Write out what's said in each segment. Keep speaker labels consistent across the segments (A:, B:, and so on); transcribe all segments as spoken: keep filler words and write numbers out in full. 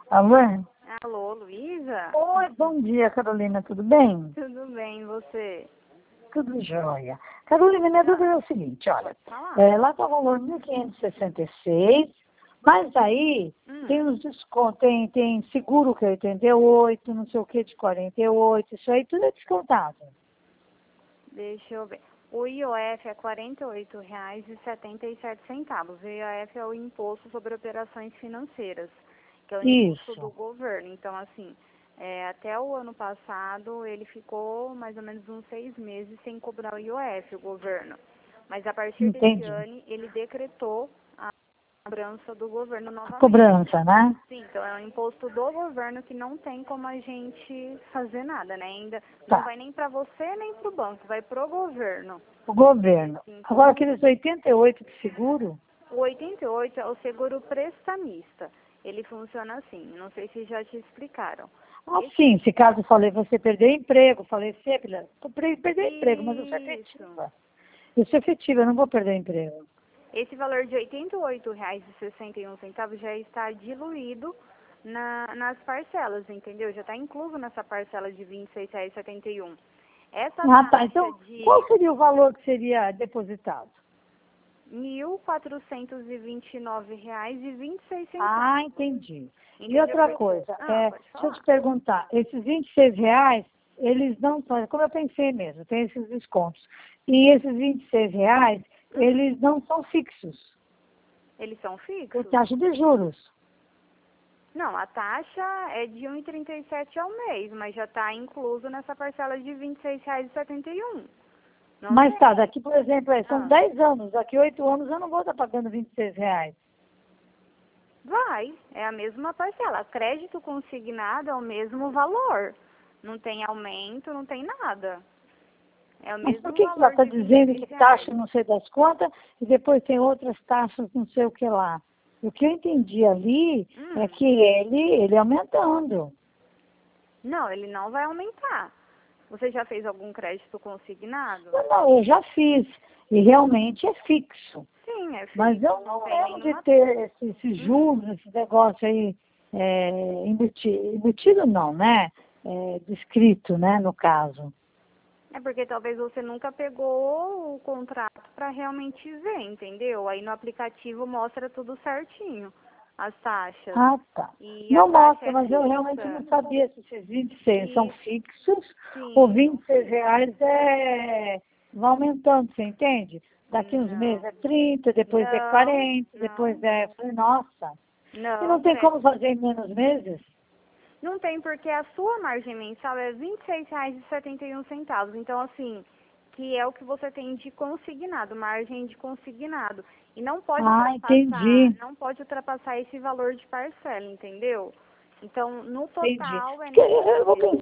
A: Alô?
B: Alô, Luísa?
A: Oi, bom dia, Carolina, tudo bem?
B: Tudo bem, e você?
A: Tudo jóia. Carolina, minha dúvida é o seguinte, olha,
B: Pode falar.
A: é, lá está o valor mil quinhentos e sessenta e seis, mas aí
B: Hum.
A: tem uns descontos, tem, tem seguro que é oitenta e oito, não sei o que de quarenta e oito, isso aí tudo é descontado.
B: Deixa eu ver. O I O F é quarenta e oito reais e setenta e sete centavos. O I O F é o Imposto sobre Operações Financeiras, que é o imposto
A: Isso.
B: do governo. Então, assim, é, até o ano passado, ele ficou mais ou menos uns seis meses sem cobrar o I O F, o governo. Mas a partir desse
A: Entendi.
B: ano, ele decretou a cobrança do governo
A: A
B: novamente.
A: cobrança, né?
B: Sim, então é um imposto do governo que não tem como a gente fazer nada, né? Ainda não
A: Tá,
B: vai nem para você nem para o banco, vai pro governo.
A: o governo.
B: Sim.
A: Agora, aqueles oitenta e oito de seguro,
B: O oitenta e oito é o seguro prestamista. Ele funciona assim, não sei se já te explicaram.
A: assim, se caso eu falei, você perder emprego, falecer, filha, eu pre- perder emprego, mas eu sou
B: Isso.
A: efetiva. Eu sou efetiva, eu não vou perder emprego.
B: Esse valor de oitenta e oito reais e sessenta e um centavos já está diluído na, nas parcelas, entendeu? Já está incluso nessa parcela de vinte e seis reais e setenta e um. Essa
A: Ah, tá.
B: taxa
A: Então,
B: de
A: qual seria o valor que seria depositado?
B: mil quatrocentos e vinte e nove reais e vinte e seis centavos.
A: Ah, entendi. E
B: Entendeu?
A: outra coisa,
B: Ah,
A: é,
B: pode
A: deixa eu te
B: falar.
A: perguntar, esses vinte e seis reais, eles não são, como eu pensei mesmo, tem esses descontos. E esses vinte e seis reais,
B: Hum,
A: eles não são fixos,
B: eles são
A: por
B: fixos?
A: taxa de juros.
B: Não, a taxa é de um real e trinta e sete centavos ao mês, mas já está incluso nessa parcela de vinte e seis reais e setenta e um. Não
A: Mas tá,
B: tem?
A: daqui, por exemplo, é, são
B: Ah,
A: dez anos, daqui oito anos eu não vou estar pagando vinte e seis reais.
B: vai, é a mesma parcela. Crédito consignado é o mesmo valor. Não tem aumento, não tem nada. É o
A: Mas por
B: mesmo
A: que que ela
B: valor
A: está
B: de vinte e
A: dizendo
B: seis
A: que
B: reais.
A: taxa não sei das quantas e depois tem outras taxas não sei o que lá? O que eu entendi ali é
B: Hum,
A: que ele, ele aumentando.
B: não, ele não vai aumentar. Você já fez algum crédito consignado?
A: Não, não, eu já fiz e realmente é fixo.
B: Sim, é
A: Mas
B: fixo,
A: eu
B: não
A: não
B: tem
A: lembro de
B: nenhuma.
A: ter esse, esse
B: Hum.
A: juros, esse negócio aí é, embutido, embutido não, né? É, descrito, né, no caso.
B: É porque talvez você nunca pegou o contrato para realmente ver, entendeu? Aí no aplicativo mostra tudo certinho, as taxas.
A: Ah, tá.
B: E a
A: Não
B: taxa
A: mostra,
B: é
A: mas eu realmente
B: fixa.
A: não sabia se esses vinte e seis são
B: E
A: fixos ou
B: sim, são
A: vinte e seis
B: fixos.
A: reais é, vai aumentando, você entende? Daqui uns meses
B: Não,
A: é trinta, depois é
B: não,
A: quarenta, depois
B: não,
A: é... Falei, nossa, e não
B: não,
A: tem
B: credo.
A: como fazer em menos meses?
B: Não tem porque a sua margem mensal é vinte e seis reais e setenta e um centavos. Então, assim, que é o que você tem de consignado, margem de consignado. E não pode
A: Ah,
B: ultrapassar,
A: entendi,
B: não pode ultrapassar esse valor de parcela, entendeu? Então, no
A: entendi.
B: total é
A: Porque
B: nesse
A: eu, eu vou
B: valor.
A: pensar,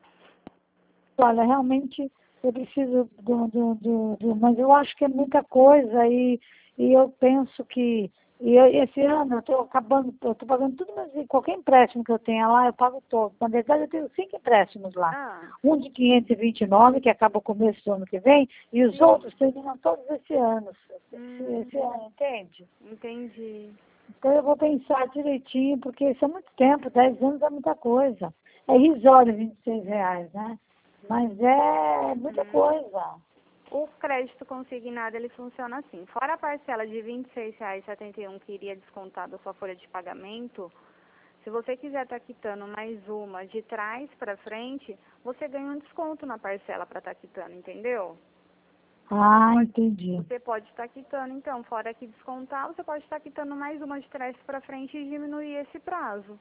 A: olha, realmente eu preciso do, do, do, do- mas eu acho que é muita coisa e, e eu penso que e eu- esse ano eu estou acabando, eu estou pagando tudo, mas qualquer empréstimo que eu tenha lá, eu pago todo. Na verdade, eu tenho cinco empréstimos lá.
B: Ah,
A: Um de quinhentos e vinte e nove, que acaba o começo do ano que vem, e os
B: sim.
A: outros terminam todos esse ano, esse,
B: Hum,
A: esse ano, entende?
B: entendi.
A: Então eu vou pensar direitinho, porque isso é muito tempo, dez anos é muita coisa. É irrisório vinte e seis reais, né? Mas é muita
B: Uhum.
A: coisa.
B: O crédito consignado, ele funciona assim. Fora a parcela de vinte e seis reais e setenta e um que iria descontar da sua folha de pagamento, se você quiser estar quitando mais uma de trás para frente, você ganha um desconto na parcela para estar quitando, entendeu?
A: Ah, entendi.
B: Você pode estar quitando, então, fora que descontar, você pode estar quitando mais uma de trás para frente e diminuir esse prazo.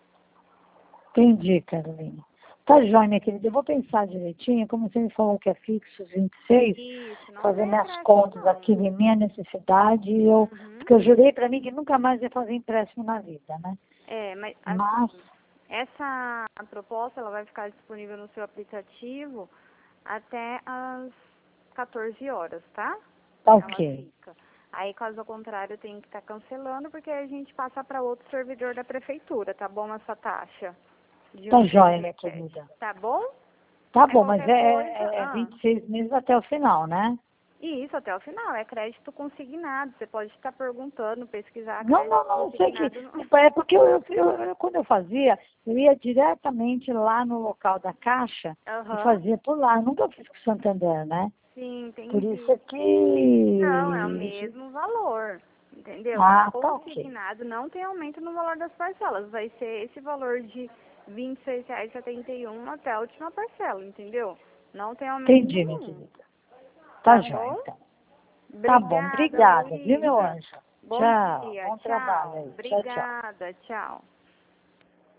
A: Entendi, Carolina. Tá joia, minha querida. Eu vou pensar direitinho, como você me falou que é fixo os vinte e seis,
B: Isso, não
A: fazer
B: tem
A: minhas
B: acréscimo,
A: contas
B: não.
A: aqui de minha necessidade, e eu,
B: Uhum.
A: porque eu jurei para mim que nunca mais ia fazer empréstimo na vida, né?
B: É, mas
A: Mas,
B: assim, essa proposta ela vai ficar disponível no seu aplicativo até às quatorze horas, tá?
A: tá
B: Ela
A: ok.
B: fica. Aí, caso ao contrário, tem que estar cancelando, porque a gente passa para outro servidor da prefeitura, tá bom? Essa taxa de
A: Tá
B: um e
A: joia,
B: trinta
A: minha
B: e sete,
A: querida.
B: tá bom?
A: Tá
B: É
A: bom, mas
B: qualquer
A: é,
B: coisa.
A: é é
B: Ah,
A: vinte e seis meses até o final, né?
B: E isso até o final, é crédito consignado. Você pode estar perguntando, pesquisar
A: Não,
B: crédito
A: não, não, eu sei que.
B: consignado.
A: É porque eu, eu, eu- quando eu fazia, eu ia diretamente lá no local da Caixa e
B: Aham,
A: fazia por lá. Eu nunca fiz com o Santander, né?
B: sim,
A: Por isso
B: entendi.
A: é
B: Não, é o
A: que.
B: mesmo valor, entendeu?
A: Ah, tá ok.
B: Consignado não tem aumento no valor das parcelas. Vai ser esse valor de vinte e seis reais e setenta e um até a última parcela, entendeu? Não tem aumento
A: Entendi, minha
B: nenhum,
A: querida. Tá
B: tá
A: jóia,
B: bom?
A: então. Tá bom,
B: Obrigada,
A: obrigada, viu, meu
B: Luísa.
A: anjo?
B: Bom
A: Tchau,
B: dia,
A: bom trabalho
B: tchau.
A: aí. Tchau, tchau.
B: Obrigada, tchau.